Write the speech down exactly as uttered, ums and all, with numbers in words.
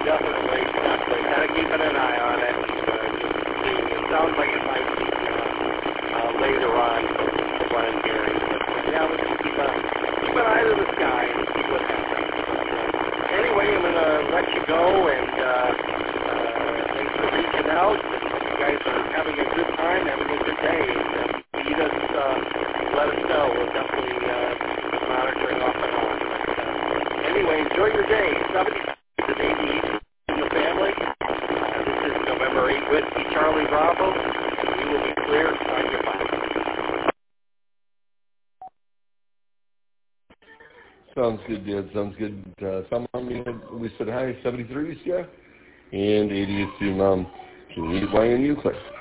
definitely, definitely. Kind of keeping an eye on it. Uh, just seeing, it sounds like it might be uh, uh, later on from what I'm hearing. But yeah, we'll just keep, uh, keep an eye to the sky and see what happens. Uh, anyway, I'm going to let you go, and uh, uh, thanks for reaching out. You guys are having a good time, having a good day. And uh, feed us, uh, let us know. We'll definitely uh, be monitoring off and on. But, uh, anyway, enjoy your day. seventy-six and eighty-eight in the family. Uh, this is November eighth, Whiskey Charlie Bravo. We will be clear on your file. Sounds good, Dad. Sounds good. Uh, someone we said hi, seventy-three, yeah? And eighty is to Mom. Can you Y N U, Claire?